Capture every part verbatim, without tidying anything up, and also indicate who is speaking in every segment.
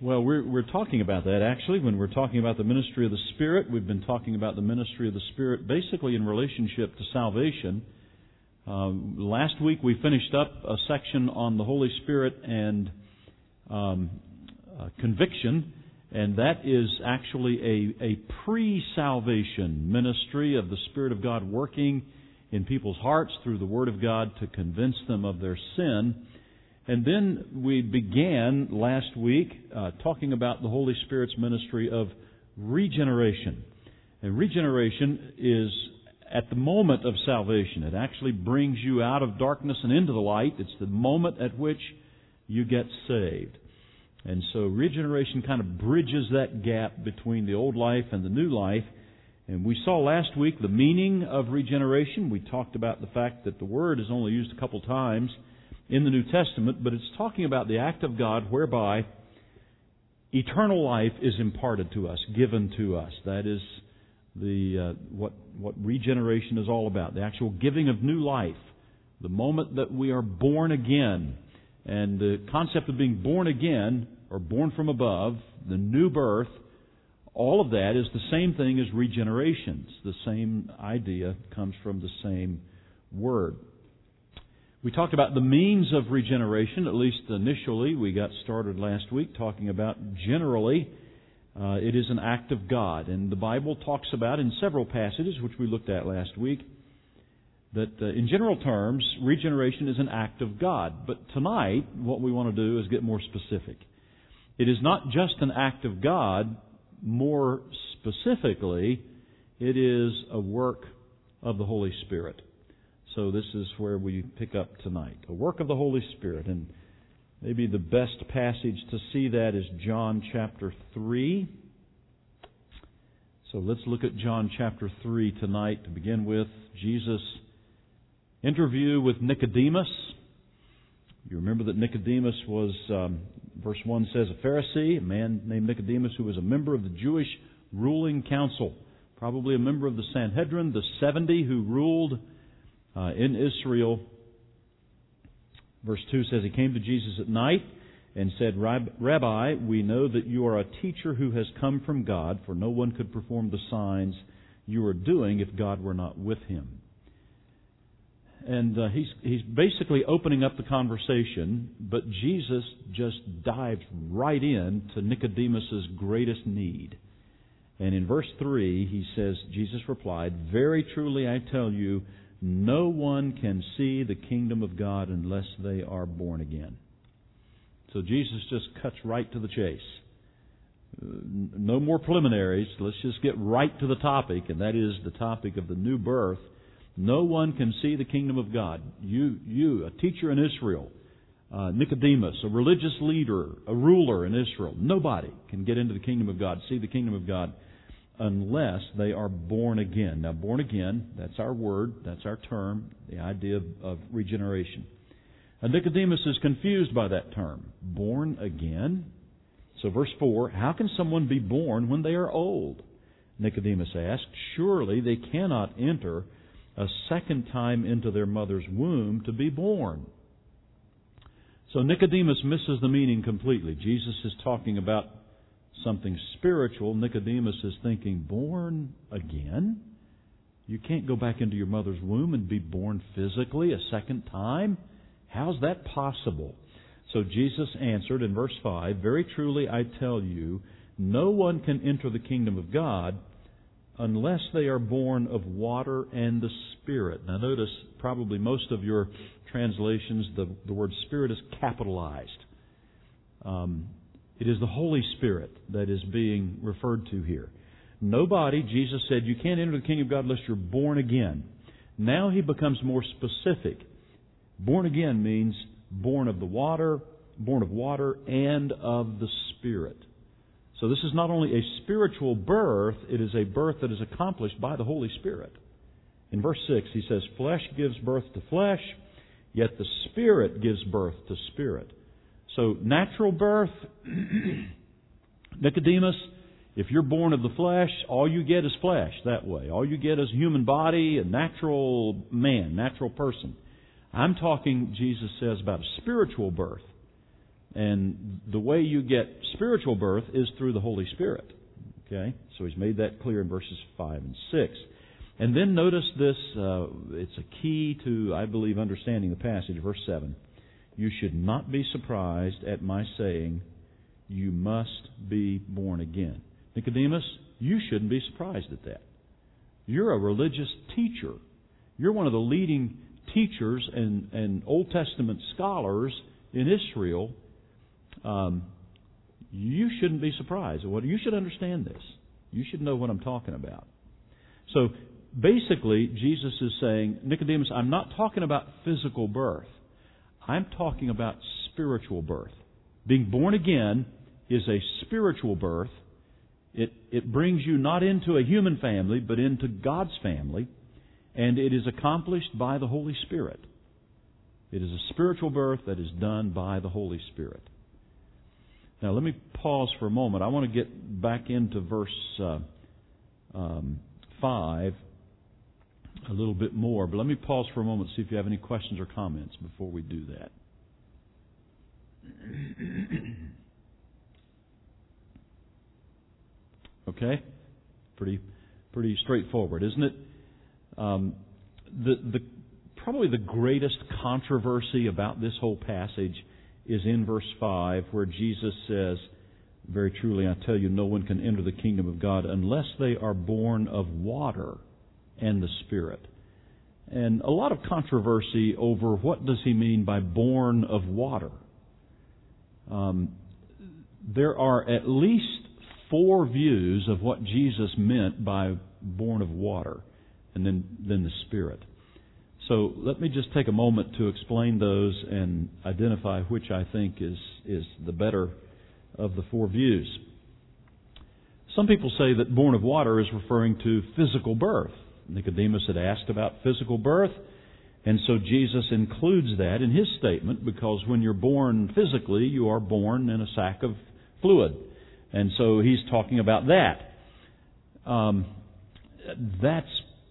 Speaker 1: Well, we're, we're talking about that, actually. When we're talking about the ministry of the Spirit, we've been talking about the ministry of the Spirit basically in relationship to salvation. Um, last week we finished up a section on the Holy Spirit and um, uh, conviction, and that is actually a, a pre-salvation ministry of the Spirit of God working in people's hearts through the Word of God to convince them of their sin. And then we began last week uh, talking about the Holy Spirit's ministry of regeneration. And regeneration is at the moment of salvation. It actually brings you out of darkness and into the light. It's the moment at which you get saved. And so regeneration kind of bridges that gap between the old life and the new life. And we saw last week the meaning of regeneration. We talked about the fact that the word is only used a couple times in the New Testament, but it's talking about the act of God whereby eternal life is imparted to us, given to us. That is the uh, what what regeneration is all about, the actual giving of new life, the moment that we are born again. And the concept of being born again, or born from above, the new birth, all of that is the same thing as regeneration. The same idea comes from the same word. We talked about the means of regeneration, at least initially. We got started last week talking about generally uh, it is an act of God. And the Bible talks about in several passages, which we looked at last week, that uh, in general terms, regeneration is an act of God. But tonight, what we want to do is get more specific. It is not just an act of God. More specifically, it is a work of the Holy Spirit. So this is where we pick up tonight. A work of the Holy Spirit. And maybe the best passage to see that is John chapter three. So let's look at John chapter three tonight to begin with. Jesus' interview with Nicodemus. You remember that Nicodemus was, um, verse one says, a Pharisee, a man named Nicodemus who was a member of the Jewish ruling council. Probably a member of the Sanhedrin, the seventy who ruled Uh, in Israel. Verse two says, he came to Jesus at night and said, Rabbi, we know that you are a teacher who has come from God, for no one could perform the signs you are doing if God were not with him. And uh, he's, he's basically opening up the conversation, but Jesus just dives right in to Nicodemus's greatest need. And in verse three, he says, Jesus replied, very truly I tell you, no one can see the kingdom of God unless they are born again. So Jesus just cuts right to the chase. No more preliminaries. Let's just get right to the topic, and that is the topic of the new birth. No one can see the kingdom of God. You, you, a teacher in Israel, uh, Nicodemus, a religious leader, a ruler in Israel, nobody can get into the kingdom of God, see the kingdom of God, unless they are born again. Now, born again, that's our word, that's our term, the idea of, of regeneration. And Nicodemus is confused by that term. Born again? So verse four, how can someone be born when they are old? Nicodemus asked, surely they cannot enter a second time into their mother's womb to be born. So Nicodemus misses the meaning completely. Jesus is talking about something spiritual. Nicodemus is thinking, born again? You can't go back into your mother's womb and be born physically a second time? How's that possible? So Jesus answered in verse five, very truly I tell you, no one can enter the kingdom of God unless they are born of water and the Spirit. Now notice, probably most of your translations, the, the word Spirit is capitalized. Um, It is the Holy Spirit that is being referred to here. Nobody, Jesus said, you can't enter the kingdom of God unless you're born again. Now he becomes more specific. Born again means born of the water, born of water and of the Spirit. So this is not only a spiritual birth, it is a birth that is accomplished by the Holy Spirit. In verse six, he says, flesh gives birth to flesh, yet the Spirit gives birth to spirit. So natural birth, Nicodemus, if you're born of the flesh, all you get is flesh that way. All you get is a human body, a natural man, natural person. I'm talking, Jesus says, about a spiritual birth. And the way you get spiritual birth is through the Holy Spirit. Okay? So he's made that clear in verses five and six. And then notice this, uh, it's a key to, I believe, understanding the passage, verse seven. You should not be surprised at my saying, you must be born again. Nicodemus, you shouldn't be surprised at that. You're a religious teacher. You're one of the leading teachers and, and Old Testament scholars in Israel. Um, you shouldn't be surprised. Well, you should understand this. You should know what I'm talking about. So basically, Jesus is saying, Nicodemus, I'm not talking about physical birth. I'm talking about spiritual birth. Being born again is a spiritual birth. It, it brings you not into a human family, but into God's family. And it is accomplished by the Holy Spirit. It is a spiritual birth that is done by the Holy Spirit. Now, let me pause for a moment. I want to get back into verse uh, um, five a little bit more. But let me pause for a moment and see if you have any questions or comments before we do that. Okay? Pretty, pretty straightforward, isn't it? Um, the, the, probably the greatest controversy about this whole passage is in verse five, where Jesus says, very truly I tell you, no one can enter the kingdom of God unless they are born of water and the Spirit. And a lot of controversy over what does he mean by born of water. Um, there are at least four views of what Jesus meant by born of water and then, then the Spirit. So let me just take a moment to explain those and identify which I think is, is the better of the four views. Some people say that born of water is referring to physical birth. Nicodemus had asked about physical birth, and so Jesus includes that in his statement, because when you're born physically, you are born in a sack of fluid. And so he's talking about that. Um, that's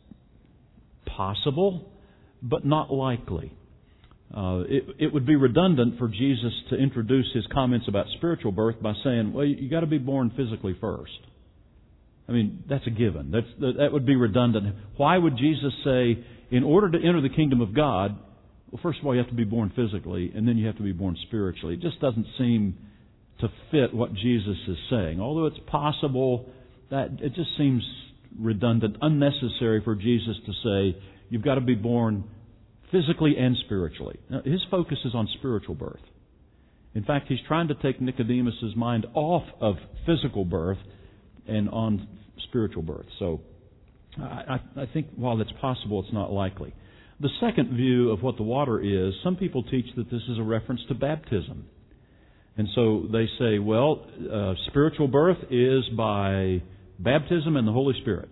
Speaker 1: possible, but not likely. Uh, it, it would be redundant for Jesus to introduce his comments about spiritual birth by saying, well, you got to be born physically first. I mean, that's a given. That's, that would be redundant. Why would Jesus say, in order to enter the kingdom of God, well, first of all, you have to be born physically, and then you have to be born spiritually? It just doesn't seem to fit what Jesus is saying. Although it's possible, that it just seems redundant, unnecessary for Jesus to say, you've got to be born physically and spiritually. Now, his focus is on spiritual birth. In fact, he's trying to take Nicodemus' mind off of physical birth and on spiritual birth. So I, I think while it's possible, it's not likely. The second view of what the water is, some people teach that this is a reference to baptism. And so they say, well, uh, spiritual birth is by baptism and the Holy Spirit.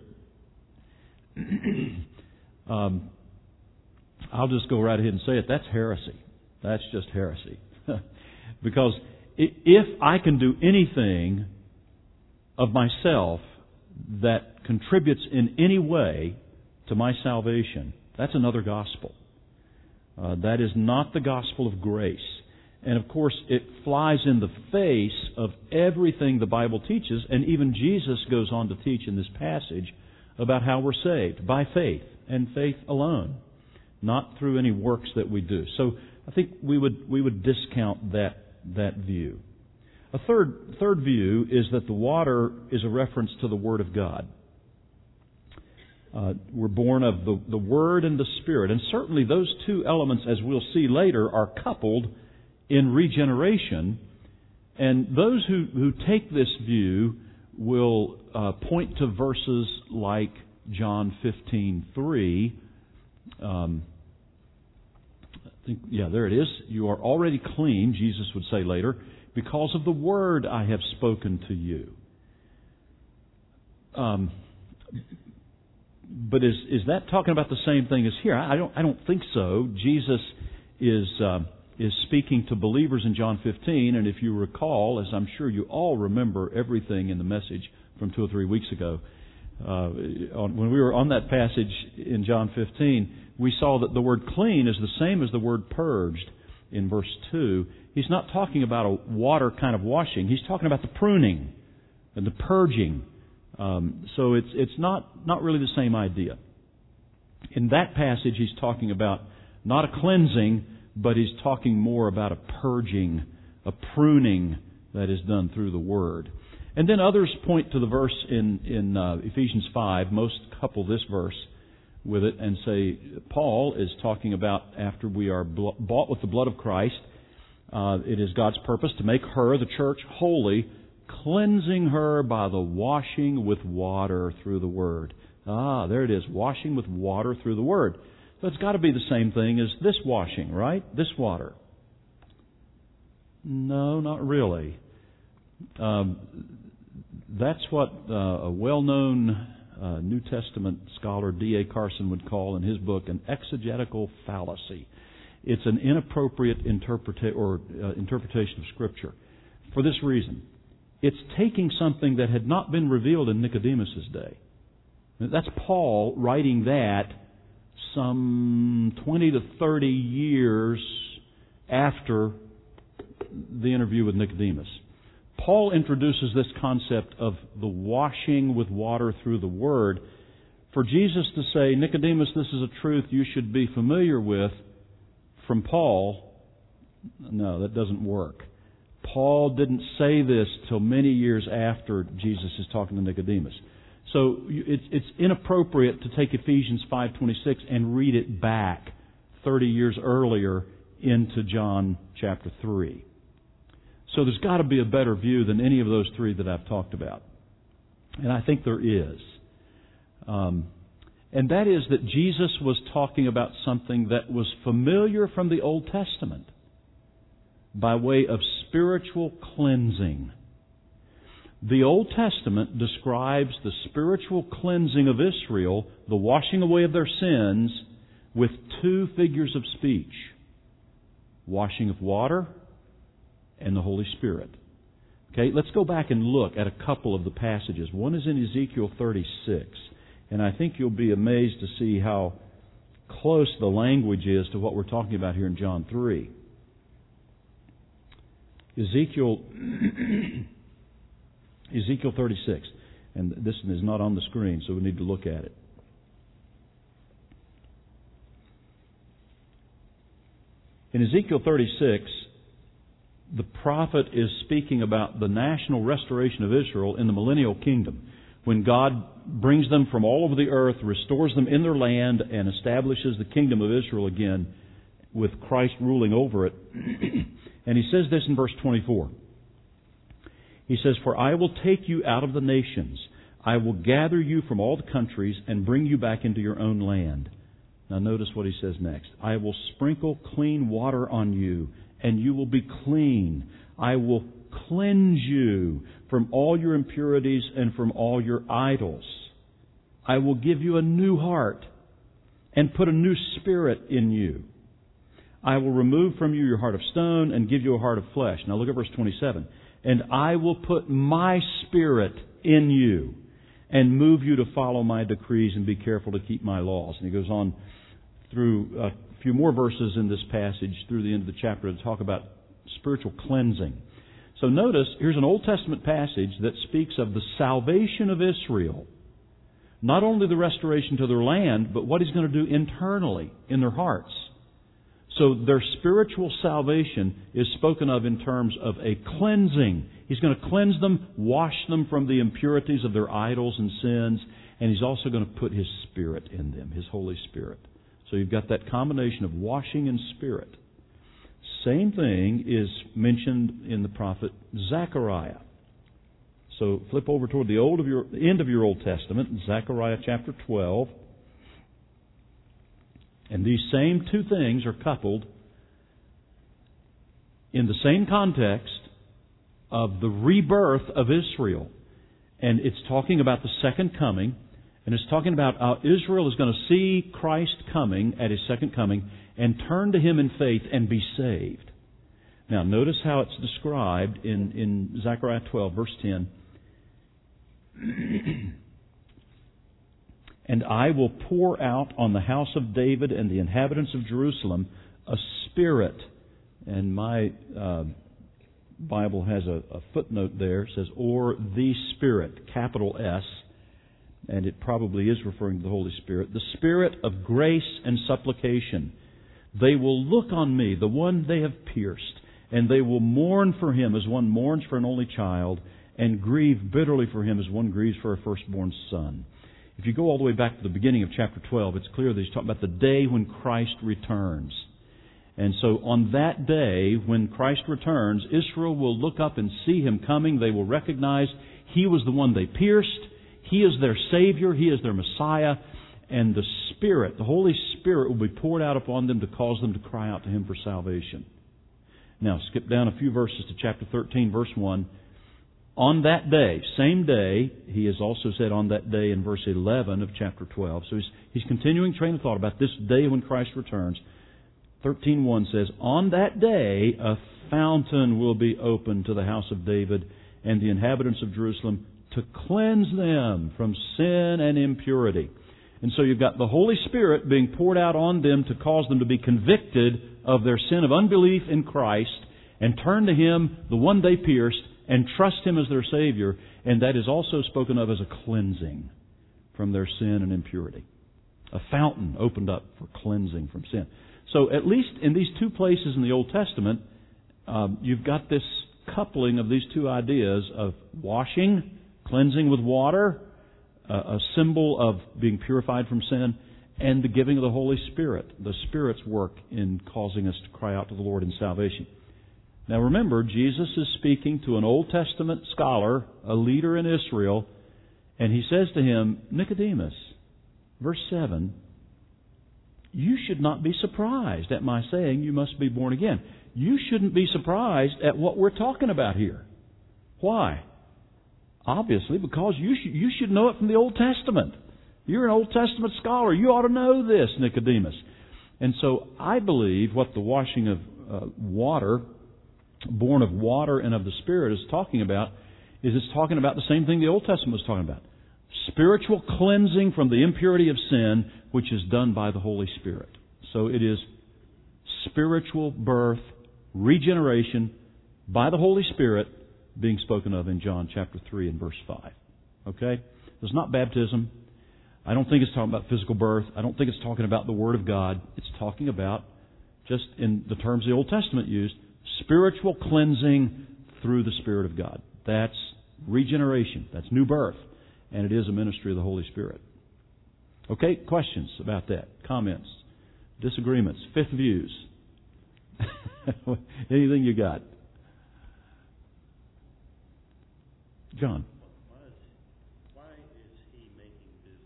Speaker 1: um, I'll just go right ahead and say it. That's heresy. That's just heresy. Because if I can do anything of myself that contributes in any way to my salvation, that's another gospel. Uh, that is not the gospel of grace. And of course, it flies in the face of everything the Bible teaches, and even Jesus goes on to teach in this passage about how we're saved, by faith, and faith alone, not through any works that we do. So I think we would we would discount that that view. A third third view is that the water is a reference to the Word of God. Uh, we're born of the, the Word and the Spirit. And certainly those two elements, as we'll see later, are coupled in regeneration. And those who, who take this view will uh, point to verses like John fifteen three. Um, I think, yeah, there it is. You are already clean, Jesus would say later, because of the word I have spoken to you. Um, but is is that talking about the same thing as here? I don't I don't think so. Jesus is uh, is speaking to believers in John fifteen, and if you recall, as I'm sure you all remember everything in the message from two or three weeks ago, uh, on, when we were on that passage in John fifteen, we saw that the word clean is the same as the word purged in verse two. he's not talking about a water kind of washing. He's talking about the pruning and the purging. Um, so it's it's not, not really the same idea. In that passage, he's talking about not a cleansing, but he's talking more about a purging, a pruning that is done through the Word. And then others point to the verse in, in uh, Ephesians five. Most couple this verse with it and say Paul is talking about after we are bought with the blood of Christ, uh, it is God's purpose to make her, the church, holy, cleansing her by the washing with water through the Word. Ah, there it is, washing with water through the Word. So it's got to be the same thing as this washing, right? This water. No, not really. Um, that's what uh, a well-known uh, New Testament scholar, D A Carson, would call in his book an exegetical fallacy. It's an inappropriate interpreta- or uh, interpretation of Scripture. For this reason, it's taking something that had not been revealed in Nicodemus' day. That's Paul writing that some twenty to thirty years after the interview with Nicodemus. Paul introduces this concept of the washing with water through the Word for Jesus to say, Nicodemus, this is a truth you should be familiar with. From Paul, no, that doesn't work. Paul didn't say this till many years after Jesus is talking to Nicodemus. So it's, it's inappropriate to take Ephesians five twenty-six and read it back thirty years earlier into John chapter three. So there's got to be a better view than any of those three that I've talked about. And I think there is. Um, and that is that Jesus was talking about something that was familiar from the Old Testament by way of spiritual cleansing. The Old Testament describes the spiritual cleansing of Israel, the washing away of their sins, with two figures of speech. Washing of water and the Holy Spirit. Okay, let's go back and look at a couple of the passages. One is in Ezekiel thirty-six, and I think you'll be amazed to see how close the language is to what we're talking about here in John three. Ezekiel Ezekiel thirty-six, and this is not on the screen, so we need to look at it. In Ezekiel thirty-six, the prophet is speaking about the national restoration of Israel in the millennial kingdom, when God brings them from all over the earth, restores them in their land, and establishes the kingdom of Israel again with Christ ruling over it. And he says this in verse twenty-four. He says, For I will take you out of the nations. I will gather you from all the countries and bring you back into your own land. Now notice what he says next. I will sprinkle clean water on you, and you will be clean. I will cleanse you from all your impurities and from all your idols. I will give you a new heart and put a new spirit in you. I will remove from you your heart of stone and give you a heart of flesh. Now look at verse twenty-seven. And I will put my spirit in you and move you to follow my decrees and be careful to keep my laws. And he goes on through a few more verses in this passage through the end of the chapter to talk about spiritual cleansing. So notice, here's an Old Testament passage that speaks of the salvation of Israel. Not only the restoration to their land, but what He's going to do internally in their hearts. So their spiritual salvation is spoken of in terms of a cleansing. He's going to cleanse them, wash them from the impurities of their idols and sins, and He's also going to put His Spirit in them, His Holy Spirit. So you've got that combination of washing and Spirit. Same thing is mentioned in the prophet Zechariah. So flip over toward the old of your, the end of your Old Testament, Zechariah chapter twelve. And these same two things are coupled in the same context of the rebirth of Israel. And it's talking about the second coming. And it's talking about how Israel is going to see Christ coming at His second coming and turn to Him in faith and be saved. Now notice how it's described in, in Zechariah twelve, verse ten. And I will pour out on the house of David and the inhabitants of Jerusalem a spirit And my uh, Bible has a, a footnote there. It says, or the Spirit, capital S, and it probably is referring to the Holy Spirit. The Spirit of grace and supplication. They will look on me, the one they have pierced, and they will mourn for him as one mourns for an only child, and grieve bitterly for him as one grieves for a firstborn son. If you go all the way back to the beginning of chapter twelve, it's clear that he's talking about the day when Christ returns. And so on that day, when Christ returns, Israel will look up and see him coming. They will recognize he was the one they pierced. He is their Savior. He is their Messiah. And the Spirit, the Holy Spirit, will be poured out upon them to cause them to cry out to him for salvation. Now, skip down a few verses to chapter thirteen, verse one. On that day, same day, he has also said on that day in verse eleven of chapter twelve. So he's, he's continuing train of thought about this day when Christ returns. thirteen one says, on that day a fountain will be opened to the house of David and the inhabitants of Jerusalem to cleanse them from sin and impurity. And so you've got the Holy Spirit being poured out on them to cause them to be convicted of their sin of unbelief in Christ and turn to him, the one they pierced, and trust him as their Savior. And that is also spoken of as a cleansing from their sin and impurity. A fountain opened up for cleansing from sin. So at least in these two places in the Old Testament, um, you've got this coupling of these two ideas of washing, cleansing with water, uh, a symbol of being purified from sin, and the giving of the Holy Spirit, the Spirit's work in causing us to cry out to the Lord in salvation. Now remember, Jesus is speaking to an Old Testament scholar, a leader in Israel, and he says to him, Nicodemus, verse seven, you should not be surprised at my saying you must be born again. You shouldn't be surprised at what we're talking about here. Why? Obviously, because you should, you should know it from the Old Testament. You're an Old Testament scholar. You ought to know this, Nicodemus. And so I believe what the washing of uh, water, born of water and of the Spirit, is talking about is it's talking about the same thing the Old Testament was talking about. Spiritual cleansing from the impurity of sin, which is done by the Holy Spirit. So it is spiritual birth, regeneration by the Holy Spirit being spoken of in John chapter three and verse five. Okay? It's not baptism. I don't think it's talking about physical birth. I don't think it's talking about the Word of God. It's talking about, just in the terms the Old Testament used, spiritual cleansing through the Spirit of God. That's regeneration. That's new birth. And it is a ministry of the Holy Spirit. Okay, questions about that? Comments? Disagreements? Fifth views? Anything you got? John?
Speaker 2: Why is, why is he making this?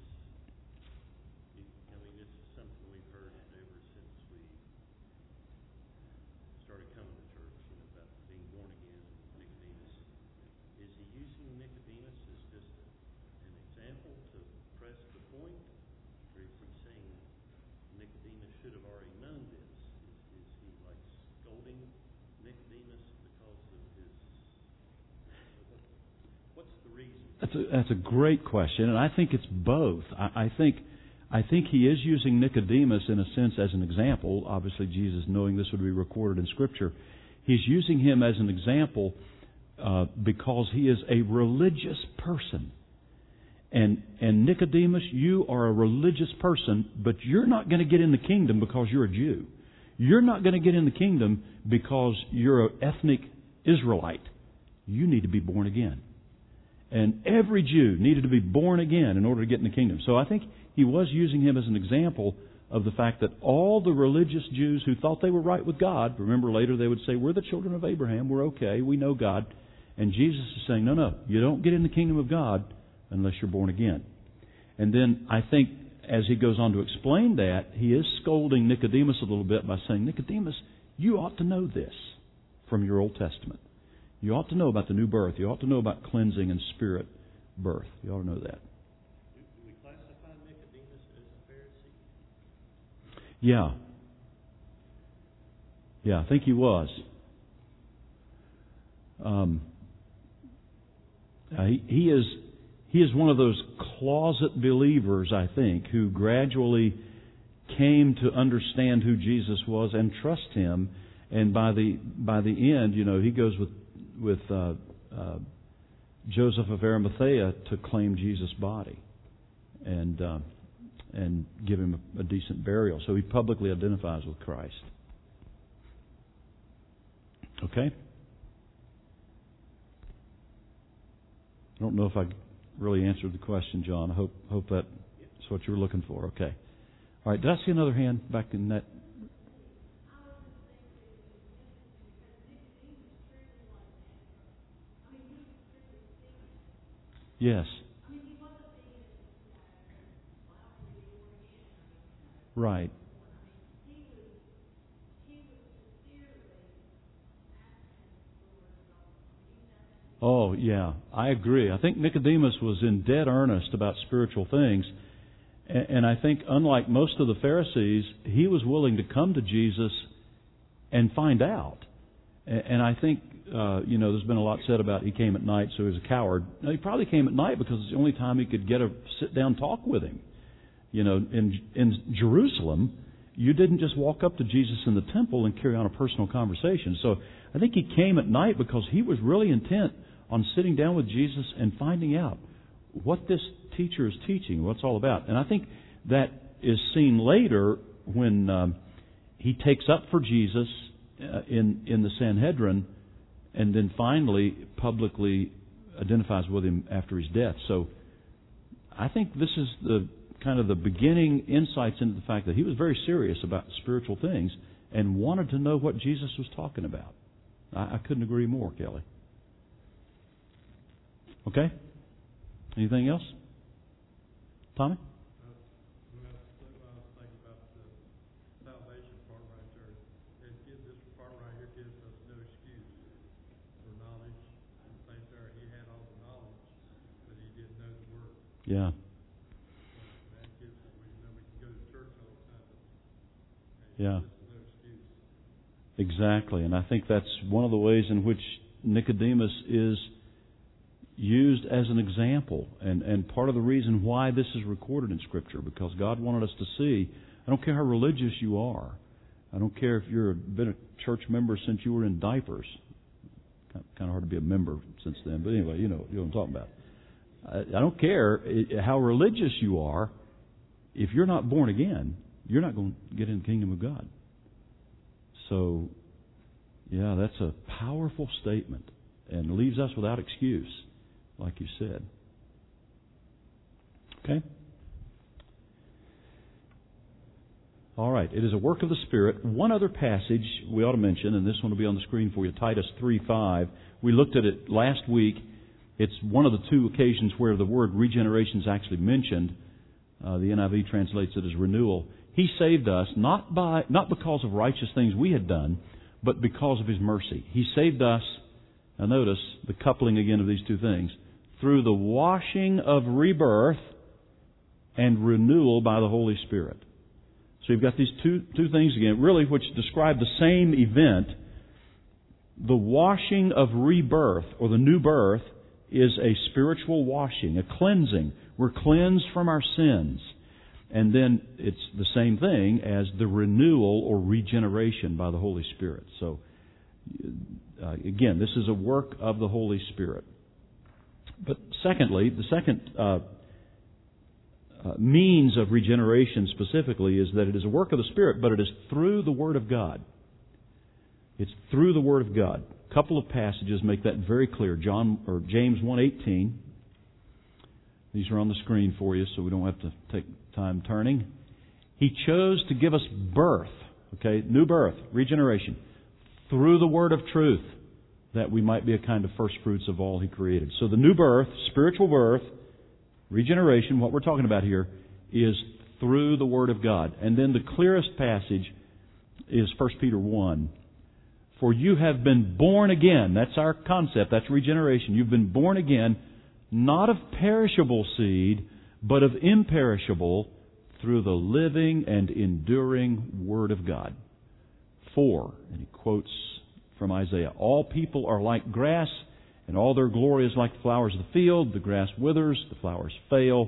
Speaker 2: I mean, this is something we've heard ever since we started coming to church, you know, about being born again, Nicodemus. Is he using Nicodemus as just an example to press the point? Or is he saying Nicodemus should have already known this? Is, is he like scolding Nicodemus because of his... What's the reason?
Speaker 1: That's a, that's a great question, and I think it's both. I, I think I think he is using Nicodemus in a sense as an example. Obviously, Jesus, knowing this would be recorded in Scripture, he's using him as an example uh, because he is a religious person. And and Nicodemus, you are a religious person, but you're not going to get in the kingdom because you're a Jew. You're not going to get in the kingdom because you're an ethnic Israelite. You need to be born again. And every Jew needed to be born again in order to get in the kingdom. So I think he was using him as an example of the fact that all the religious Jews who thought they were right with God, remember later they would say, we're the children of Abraham, we're okay, we know God. And Jesus is saying, no, no, you don't get in the kingdom of God unless you're born again. And then I think as he goes on to explain that, he is scolding Nicodemus a little bit by saying, Nicodemus, you ought to know this from your Old Testament. You ought to know about the new birth. You ought to know about cleansing and spirit birth. You ought to know that.
Speaker 2: Do we classify Nicodemus as a Pharisee?
Speaker 1: Yeah. Yeah, I think he was. Um, uh, he, he is he is one of those closet believers, I think, who gradually came to understand who Jesus was and trust Him. And by the by the end, you know, he goes with with uh, uh, Joseph of Arimathea to claim Jesus' body and uh, and give him a, a decent burial. So he publicly identifies with Christ. Okay? I don't know if I really answered the question, John. I hope hope that's what you were looking for. Okay. All right. Did I see another hand back in that? Yes. Right. Oh, yeah. I agree. I think Nicodemus was in dead earnest about spiritual things. And I think, unlike most of the Pharisees, he was willing to come to Jesus and find out. And I think, uh, you know, there's been a lot said about he came at night, so he was a coward. No, he probably came at night because it's the only time he could get a sit-down talk with him. You know, in in Jerusalem, you didn't just walk up to Jesus in the temple and carry on a personal conversation. So I think he came at night because he was really intent on sitting down with Jesus and finding out what this teacher is teaching, what it's all about. And I think that is seen later when um, he takes up for Jesus uh, in in the Sanhedrin, and then finally publicly identifies with him after his death. So I think this is the kind of the beginning insights into the fact that he was very serious about spiritual things and wanted to know what Jesus was talking about. I, I couldn't agree more, Kelly. Okay? Anything else? Tommy? Yeah. Yeah. Exactly. And I think that's one of the ways in which Nicodemus is used as an example, and, and part of the reason why this is recorded in Scripture, because God wanted us to see, I don't care how religious you are, I don't care if you've been a church member since you were in diapers, kind of hard to be a member since then, but anyway, you know, you know what I'm talking about. I, I don't care how religious you are, if you're not born again, you're not going to get in the kingdom of God. So, yeah, that's a powerful statement and leaves us without excuse, like you said. Okay? All right. It is a work of the Spirit. One other passage we ought to mention, and this one will be on the screen for you, Titus three five. We looked at it last week. It's one of the two occasions where the word regeneration is actually mentioned. Uh, the N I V translates it as renewal. He saved us not by not because of righteous things we had done, but because of His mercy. He saved us, now notice the coupling again of these two things, through the washing of rebirth and renewal by the Holy Spirit. So you've got these two two things again, really, which describe the same event. The washing of rebirth, or the new birth, is a spiritual washing, a cleansing. We're cleansed from our sins. And then it's the same thing as the renewal or regeneration by the Holy Spirit. So, uh, again, this is a work of the Holy Spirit. But secondly, the second uh, uh, means of regeneration specifically is that it is a work of the Spirit, but it is through the Word of God. It's through the Word of God. A couple of passages make that very clear. John or James one eighteen. These are on the screen for you, so we don't have to take time turning. He chose to give us birth, okay, new birth, regeneration, through the word of truth, that we might be a kind of first fruits of all He created. So the new birth, spiritual birth, regeneration, what we're talking about here, is through the Word of God. And then the clearest passage is First Peter one. For you have been born again. That's our concept. That's regeneration. You've been born again, not of perishable seed, but of imperishable, through the living and enduring Word of God. For, and he quotes from Isaiah, all people are like grass, and all their glory is like the flowers of the field. The grass withers, the flowers fail.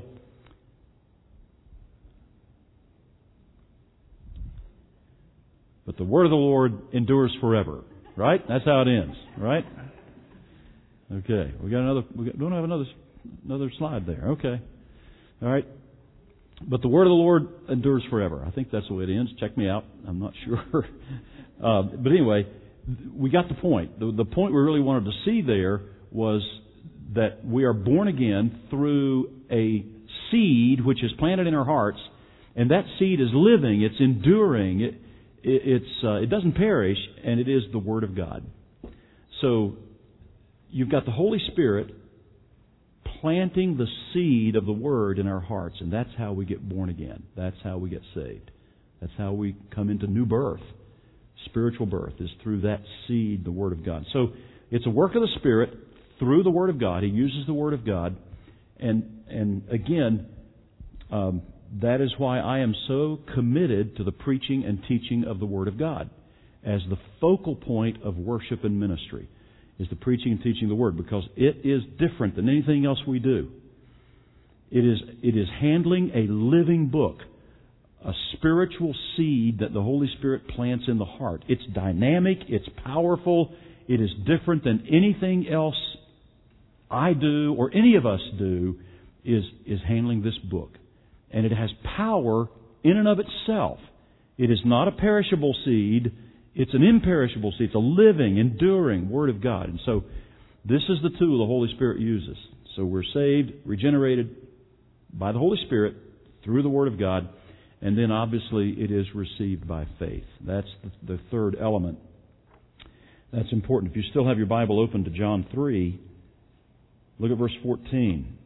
Speaker 1: But the word of the Lord endures forever. Right? That's how it ends. Right? Okay. We got another. We got, don't have another another slide there. Okay. All right. But the word of the Lord endures forever. I think that's the way it ends. Check me out. I'm not sure. uh, but anyway, we got the point. The, the point we really wanted to see there was that we are born again through a seed which is planted in our hearts, and that seed is living. It's enduring. It, it, it's uh, it doesn't perish, and it is the Word of God. So you've got the Holy Spirit planting the seed of the Word in our hearts, and that's how we get born again. That's how we get saved. That's how we come into new birth. Spiritual birth is through that seed, the Word of God. So it's a work of the Spirit through the Word of God. He uses the Word of God. And and again, um, that is why I am so committed to the preaching and teaching of the Word of God as the focal point of worship and ministry, is the preaching and teaching of the Word, because it is different than anything else we do. It is it is handling a living book, a spiritual seed that the Holy Spirit plants in the heart. It's dynamic, it's powerful, it is different than anything else I do or any of us do, is, is handling this book. And it has power in and of itself. It is not a perishable seed, it's an imperishable seed. It's a living, enduring Word of God. And so this is the tool the Holy Spirit uses. So we're saved, regenerated by the Holy Spirit through the Word of God. And then obviously it is received by faith. That's the, the third element. That's important. If you still have your Bible open to John three, look at verse fourteen.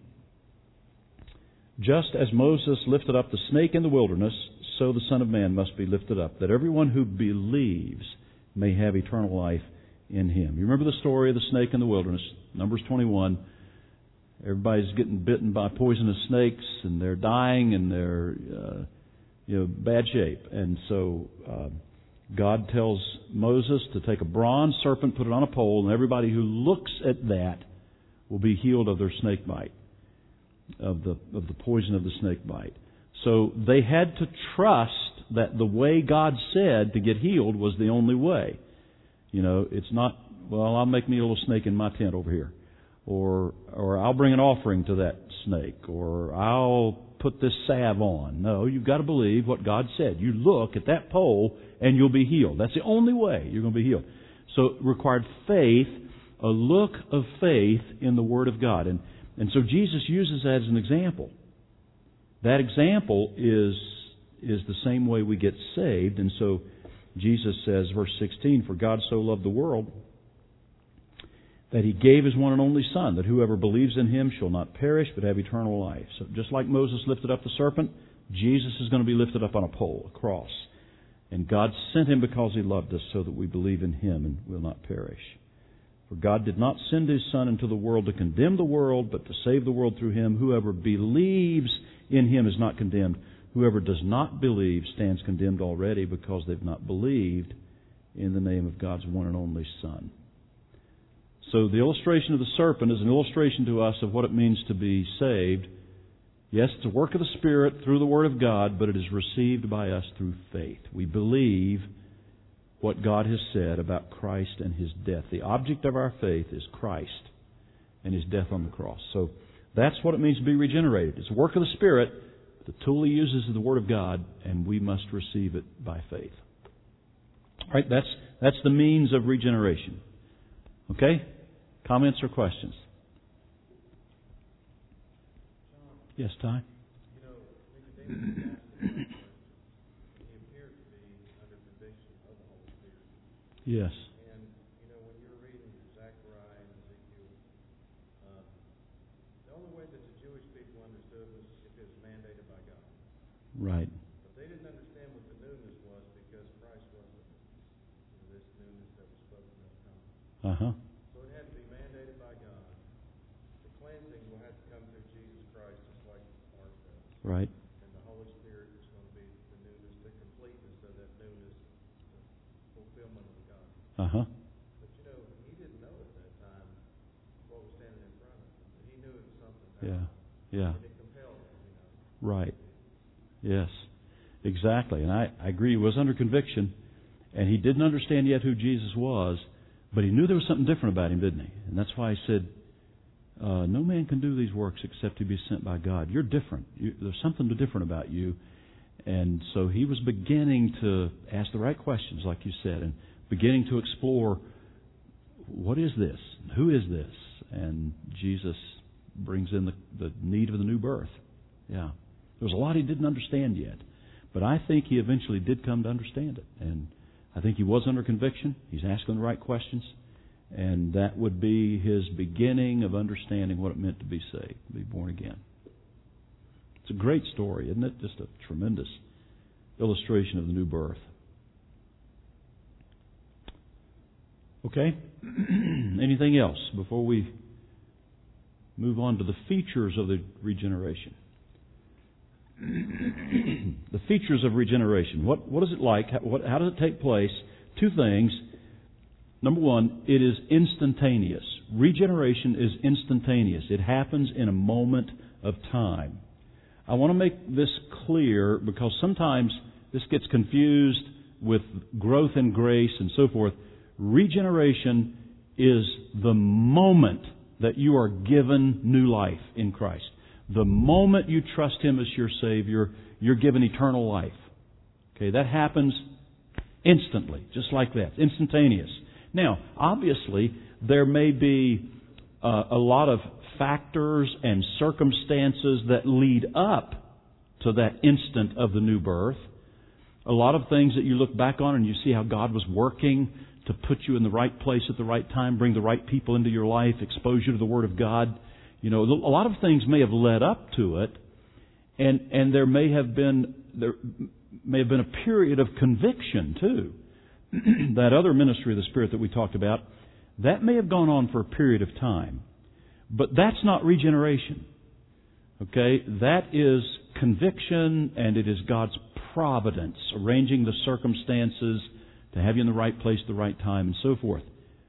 Speaker 1: Just as Moses lifted up the snake in the wilderness, so the Son of Man must be lifted up, that everyone who believes may have eternal life in Him. You remember the story of the snake in the wilderness, Numbers twenty-one. Everybody's getting bitten by poisonous snakes, and they're dying, and they're uh, you know bad shape. And so uh, God tells Moses to take a bronze serpent, put it on a pole, and everybody who looks at that will be healed of their snake bite, of the of the poison of the snake bite. So they had to trust that the way God said to get healed was the only way. You know, it's not, well, I'll make me a little snake in my tent over here. Or or I'll bring an offering to that snake. Or I'll put this salve on. No, you've got to believe what God said. You look at that pole and you'll be healed. That's the only way you're going to be healed. So it required faith, a look of faith in the Word of God. And, and so Jesus uses that as an example. That example is is the same way we get saved. And so Jesus says, verse sixteen, "For God so loved the world that He gave His one and only Son, that whoever believes in Him shall not perish but have eternal life." So just like Moses lifted up the serpent, Jesus is going to be lifted up on a pole, a cross. And God sent Him because He loved us, so that we believe in Him and will not perish. For God did not send His Son into the world to condemn the world, but to save the world through Him. Whoever believes in Him is not condemned. Whoever does not believe stands condemned already, because they've not believed in the name of God's one and only Son. So the illustration of the serpent is an illustration to us of what it means to be saved. Yes, it's a work of the Spirit through the Word of God, but it is received by us through faith. We believe what God has said about Christ and His death. The object of our faith is Christ and His death on the cross. So that's what it means to be regenerated. It's a work of the Spirit. The tool He uses is the Word of God, and we must receive it by faith. All right, that's that's the means of regeneration. Okay? Comments or questions? Yes, Ty?
Speaker 2: You know, Nicodemus asked the question. He appeared to be under conviction of the Holy Spirit.
Speaker 1: Yes.
Speaker 2: And, you know, when you're reading Zechariah and Ezekiel, uh, the only way that the Jewish people understood was if it was mandated by God.
Speaker 1: Right.
Speaker 2: But they didn't understand what the newness was, because Christ wasn't this newness that was spoken of coming.
Speaker 1: Uh-huh.
Speaker 2: So it had to be mandated by God. The cleansing will have to come through Jesus Christ, just like ours does.
Speaker 1: Right.
Speaker 2: And the Holy Spirit is going to be the newness, the completeness of that newness, the fulfillment of God.
Speaker 1: Uh-huh.
Speaker 2: But you know, he didn't know at that time what was standing in front of him. But he knew it was something.
Speaker 1: Yeah. Yeah.
Speaker 2: And it compelled him, you know.
Speaker 1: Right. Yes. Exactly. And I, I agree. He was under conviction. And he didn't understand yet who Jesus was, but he knew there was something different about him, didn't he? And that's why he said, uh, no man can do these works except he be sent by God. You're different. You, there's something different about you. And so he was beginning to ask the right questions, like you said, and beginning to explore, what is this? Who is this? And Jesus brings in the, the need of the new birth. Yeah. There was a lot he didn't understand yet. But I think he eventually did come to understand it. And I think he was under conviction. He's asking the right questions. And that would be his beginning of understanding what it meant to be saved, to be born again. It's a great story, isn't it? Just a tremendous illustration of the new birth. Okay? Anything else before we move on to the features of the regeneration? The features of regeneration. What what is it like? How, what, how does it take place? Two things. Number one, it is instantaneous. Regeneration is instantaneous. It happens in a moment of time. I want to make this clear because sometimes this gets confused with growth in grace and so forth. Regeneration is the moment that you are given new life in Christ. The moment you trust Him as your Savior, you're given eternal life. Okay, that happens instantly, just like that, instantaneous. Now, obviously, there may be uh, a lot of factors and circumstances that lead up to that instant of the new birth. A lot of things that you look back on and you see how God was working to put you in the right place at the right time, bring the right people into your life, expose you to the Word of God. You know, a lot of things may have led up to it, and and there may have been there may have been a period of conviction too. That other ministry of the Spirit that we talked about, that may have gone on for a period of time, but that's not regeneration. Okay, that is conviction, and it is God's providence, arranging the circumstances to have you in the right place at the right time, and so forth.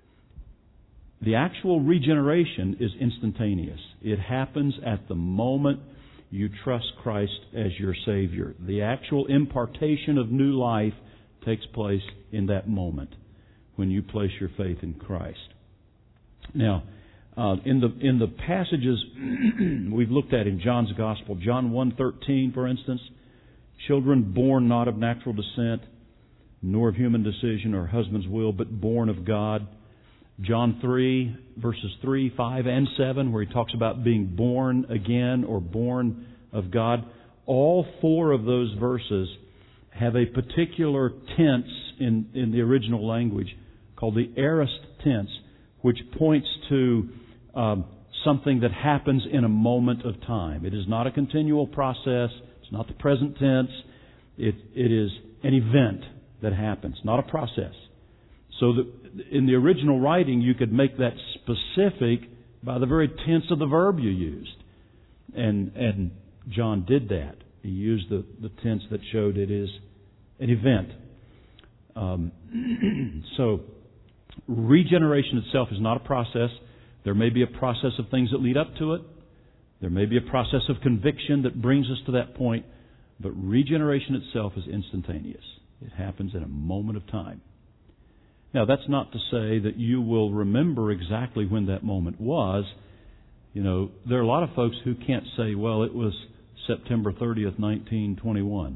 Speaker 1: The actual regeneration is instantaneous. It happens at the moment you trust Christ as your Savior. The actual impartation of new life takes place in that moment when you place your faith in Christ. Now, uh, in the in the passages we've looked at in John's Gospel, John one thirteen, for instance, children born not of natural descent, nor of human decision or husband's will, but born of God. John three, verses three, five, and seven, where he talks about being born again or born of God. All four of those verses have a particular tense in, in the original language called the aorist tense, which points to um, something that happens in a moment of time. It is not a continual process. It's not the present tense. It, it is an event that happens, not a process. So that in the original writing, you could make that specific by the very tense of the verb you used. And and John did that. He used the, the tense that showed it is an event. Um, so, regeneration itself is not a process. There may be a process of things that lead up to it. There may be a process of conviction that brings us to that point. But regeneration itself is instantaneous. It happens in a moment of time. Now, that's not to say that you will remember exactly when that moment was. You know, there are a lot of folks who can't say, well, it was September thirtieth, nineteen twenty-one.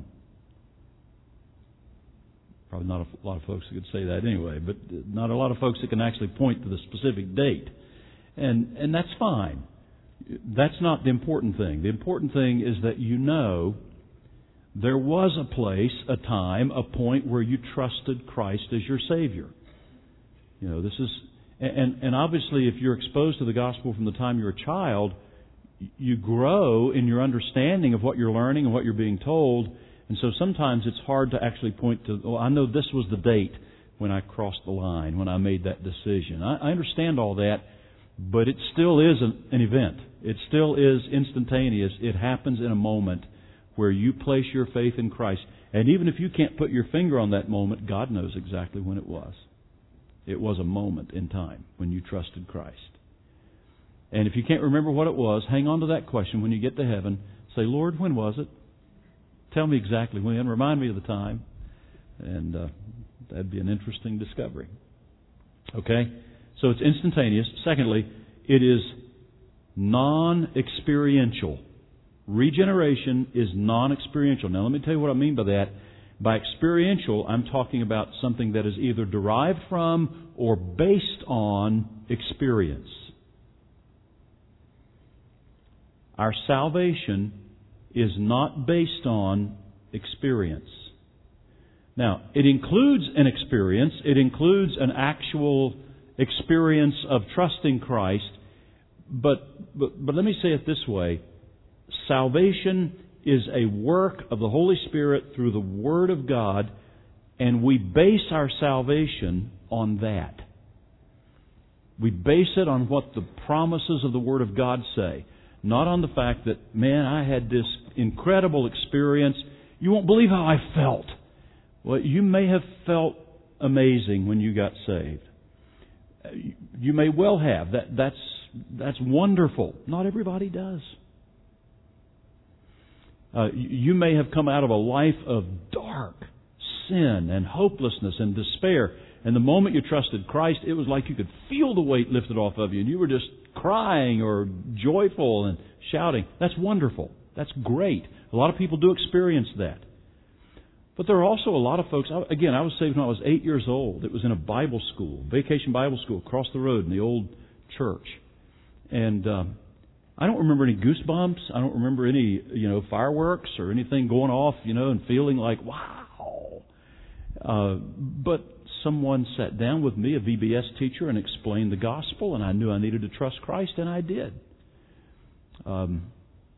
Speaker 1: Probably not a lot of folks who could say that anyway, but not a lot of folks that can actually point to the specific date. And and that's fine. That's not the important thing. The important thing is that you know there was a place, a time, a point where you trusted Christ as your Savior. You know, this is, and, and obviously if you're exposed to the gospel from the time you're a child, you grow in your understanding of what you're learning and what you're being told. And so sometimes it's hard to actually point to, oh, I know this was the date when I crossed the line, when I made that decision. I, I understand all that, but it still is an, an event. It still is instantaneous. It happens in a moment where you place your faith in Christ. And even if you can't put your finger on that moment, God knows exactly when it was. It was a moment in time when you trusted Christ. And if you can't remember what it was, hang on to that question when you get to heaven. Say, Lord, when was it? Tell me exactly when. Remind me of the time. And uh, That'd be an interesting discovery. Okay? So it's instantaneous. Secondly, it is non-experiential. Regeneration is non-experiential. Now let me tell you what I mean by that. By experiential, I'm talking about something that is either derived from or based on experience. Our salvation is not based on experience. Now, it includes an experience. It includes an actual experience of trusting Christ. But, but, but let me say it this way. Salvation is a work of the Holy Spirit through the Word of God, and we base our salvation on that. We base it on what the promises of the Word of God say, not on the fact that, man, I had this incredible experience. You won't believe how I felt. Well, you may have felt amazing when you got saved. You may well have. That, that's, that's wonderful. Not everybody does. Uh, you may have come out of a life of dark sin and hopelessness and despair. And the moment you trusted Christ, it was like you could feel the weight lifted off of you. And you were just crying or joyful and shouting. That's wonderful. That's great. A lot of people do experience that. But there are also a lot of folks, again, I was saved when I was eight years old. It was in a Bible school, vacation Bible school across the road in the old church. And um, I don't remember any goosebumps. I don't remember any, you know, fireworks or anything going off, you know, and feeling like, wow. Uh, but someone sat down with me, a V B S teacher, and explained the gospel, and I knew I needed to trust Christ, and I did. Um,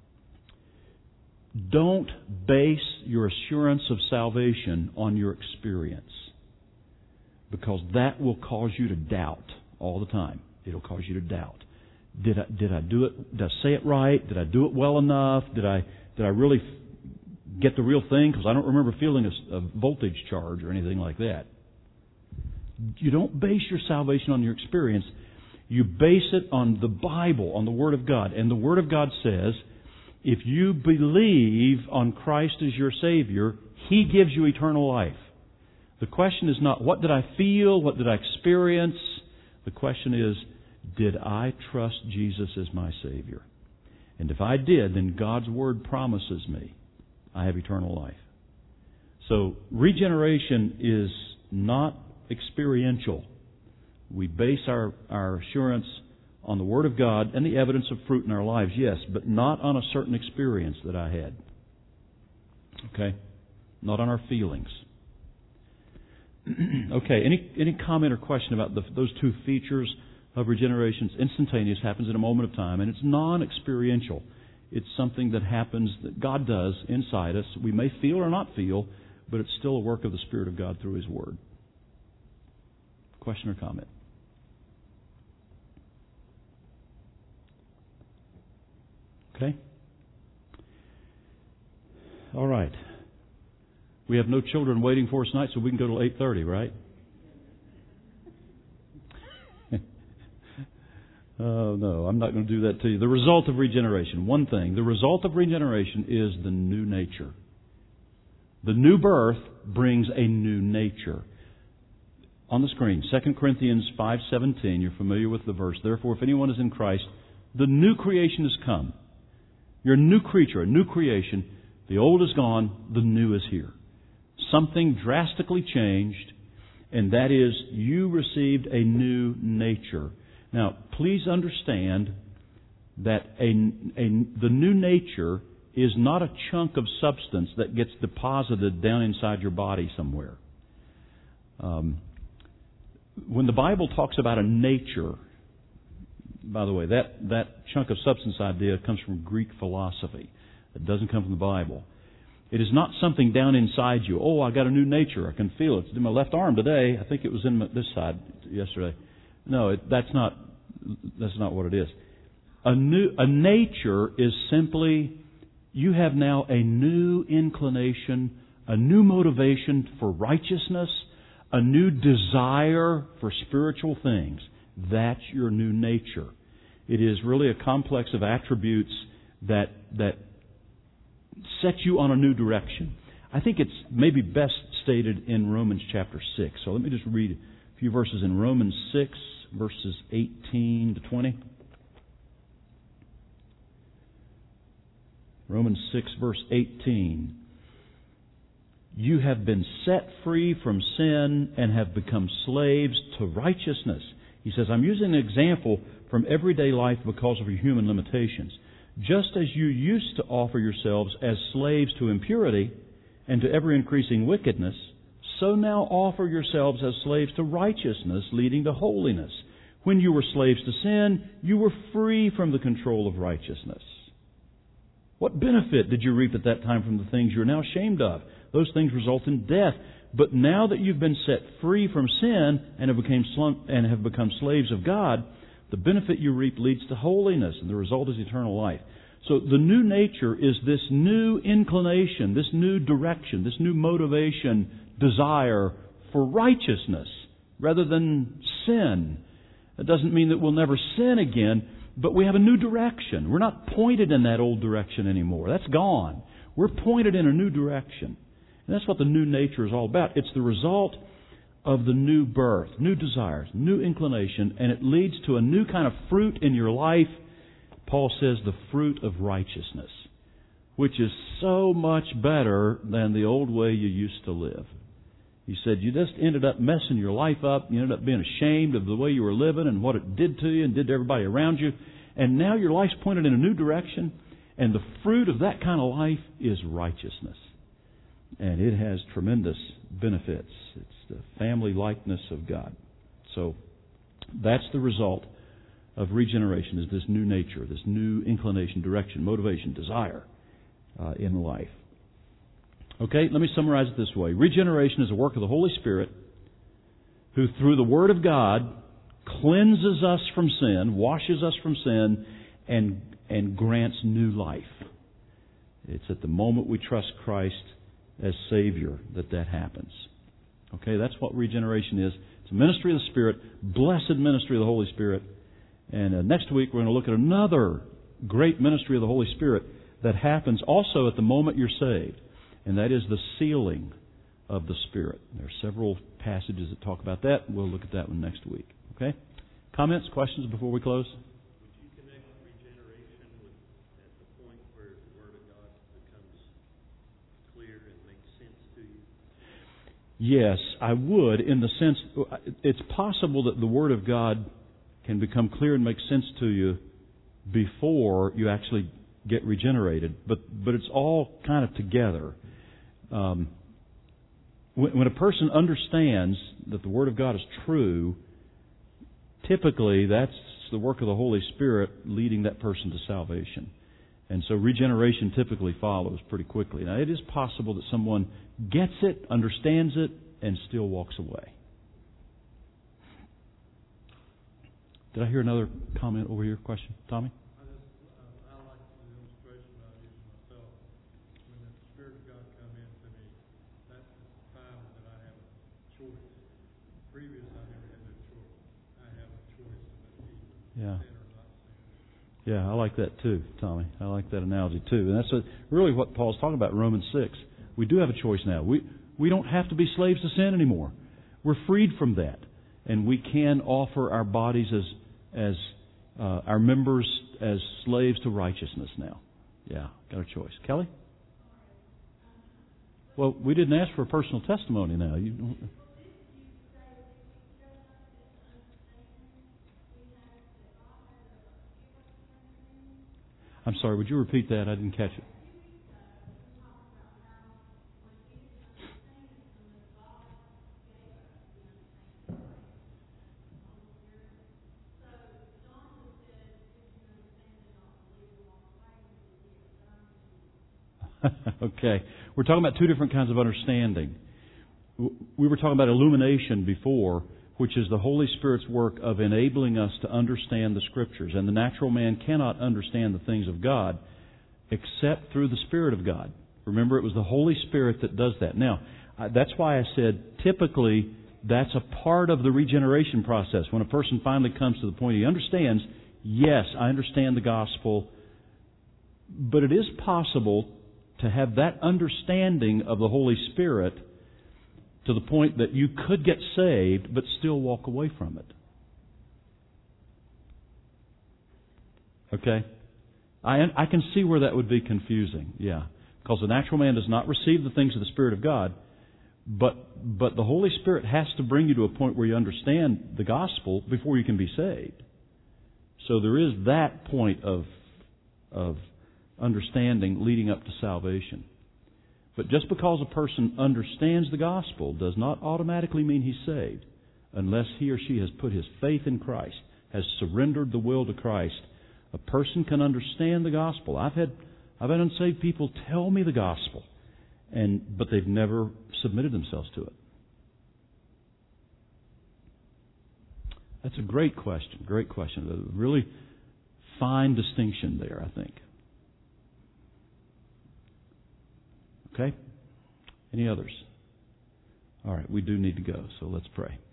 Speaker 1: don't base your assurance of salvation on your experience, because that will cause you to doubt all the time. It'll cause you to doubt. Did I did I do it? Did I say it right? Did I do it well enough? Did I did I really get the real thing? Because I don't remember feeling a, a voltage charge or anything like that. You don't base your salvation on your experience. You base it on the Bible, on the Word of God. And the Word of God says, if you believe on Christ as your Savior, He gives you eternal life. The question is not, what did I feel? What did I experience? The question is, did I trust Jesus as my Savior? And if I did, then God's Word promises me I have eternal life. So regeneration is not experiential. We base our, our assurance on the Word of God and the evidence of fruit in our lives, yes, but not on a certain experience that I had. Okay? Not on our feelings. Okay, any any comment or question about the, those two features of regeneration? It's instantaneous, happens in a moment of time, and it's non-experiential. It's something that happens, that God does inside us. We may feel or not feel, but it's still a work of the Spirit of God through His Word. Question or comment? Okay? All right. We have no children waiting for us tonight, so we can go till eight thirty, right? Oh, no, I'm not going to do that to you. The result of regeneration. One thing. The result of regeneration is the new nature. The new birth brings a new nature. On the screen, Second Corinthians five seventeen, you're familiar with the verse. Therefore, if anyone is in Christ, the new creation has come. You're a new creature, a new creation. The old is gone, the new is here. Something drastically changed, and that is you received a new nature. Now, please understand that a, a, the new nature is not a chunk of substance that gets deposited down inside your body somewhere. Um, when the Bible talks about a nature, by the way, that, that chunk of substance idea comes from Greek philosophy. It doesn't come from the Bible. It is not something down inside you. Oh, I got a new nature. I can feel it. It's in my left arm today. I think it was in my, this side yesterday. No, it, that's not. That's not what it is. A new a nature is simply you have now a new inclination, a new motivation for righteousness, a new desire for spiritual things. That's your new nature. It is really a complex of attributes that that set you on a new direction. I I think it's maybe best stated in Romans chapter six. So let me just read a few verses in Romans six, verses eighteen to twenty. Romans six, verse eighteen. You have been set free from sin and have become slaves to righteousness. He says, I'm using an example from everyday life because of your human limitations. Just as you used to offer yourselves as slaves to impurity and to ever-increasing wickedness, so now offer yourselves as slaves to righteousness, leading to holiness. When you were slaves to sin, you were free from the control of righteousness. What benefit did you reap at that time from the things you are now ashamed of? Those things result in death. But now that you've been set free from sin and have become and have become slaves of God, the benefit you reap leads to holiness, and the result is eternal life. So the new nature is this new inclination, this new direction, this new motivation, desire for righteousness rather than sin. That doesn't mean that we'll never sin again, but we have a new direction. We're not pointed in that old direction anymore. That's gone. We're pointed in a new direction. And that's what the new nature is all about. It's the result of the new birth, new desires, new inclination, and it leads to a new kind of fruit in your life. Paul says the fruit of righteousness, which is so much better than the old way you used to live. He said you just ended up messing your life up. You ended up being ashamed of the way you were living and what it did to you and did to everybody around you. And now your life's pointed in a new direction, and the fruit of that kind of life is righteousness. And it has tremendous benefits. It's the family likeness of God. So that's the result of regeneration, is this new nature, this new inclination, direction, motivation, desire uh, in life. Okay, let me summarize it this way. Regeneration is a work of the Holy Spirit who, through the Word of God, cleanses us from sin, washes us from sin, and, and grants new life. It's at the moment we trust Christ as Savior that that happens. Okay, that's what regeneration is. It's a ministry of the Spirit, blessed ministry of the Holy Spirit. And uh, next week we're going to look at another great ministry of the Holy Spirit that happens also at the moment you're saved. And that is the sealing of the Spirit. There are several passages that talk about that. We'll look at that one next week. Okay? Comments, questions before we close?
Speaker 2: Would you connect regeneration with at the point where the Word of God becomes clear and makes sense to you?
Speaker 1: Yes, I would, in the sense, it's possible that the Word of God can become clear and make sense to you before you actually get regenerated. But but it's all kind of together. Um, when, when a person understands that the Word of God is true, typically that's the work of the Holy Spirit leading that person to salvation. And so regeneration typically follows pretty quickly. Now, it is possible that someone gets it, understands it, and still walks away. Did I hear another comment over here? Question? Tommy?
Speaker 3: I just, uh, I like the illustration I use myself. When the Spirit of God come into me, that's the time that I have a choice. Previous, I never had that choice. I have a choice of either
Speaker 1: Yeah.
Speaker 3: sin or not sin.
Speaker 1: Yeah, I like that too, Tommy. I like that analogy too. And that's a, really what Paul's talking about in Romans six. We do have a choice now. We we don't have to be slaves to sin anymore. We're freed from that. And we can offer our bodies as as uh, our members as slaves to righteousness now. Yeah, got a choice. Kelly? Well, we didn't ask for a personal testimony now. You don't... I'm sorry, would you repeat that? I didn't catch it. Okay. We're talking about two different kinds of understanding. We were talking about illumination before, which is the Holy Spirit's work of enabling us to understand the Scriptures. And the natural man cannot understand the things of God except through the Spirit of God. Remember, it was the Holy Spirit that does that. Now, that's why I said typically that's a part of the regeneration process. When a person finally comes to the point he understands, yes, I understand the gospel, but it is possible to have that understanding of the Holy Spirit to the point that you could get saved but still walk away from it. Okay? I, I can see where that would be confusing, yeah. Because the natural man does not receive the things of the Spirit of God, but but the Holy Spirit has to bring you to a point where you understand the gospel before you can be saved. So there is that point of of understanding leading up to salvation. But just because a person understands the gospel does not automatically mean he's saved, unless he or she has put his faith in Christ, has surrendered the will to Christ. A person can understand the gospel. I've had I've had unsaved people tell me the gospel, and but they've never submitted themselves to it. That's a great question. Great question. A really fine distinction there, I think. Okay? Any others? All right, we do need to go, so let's pray.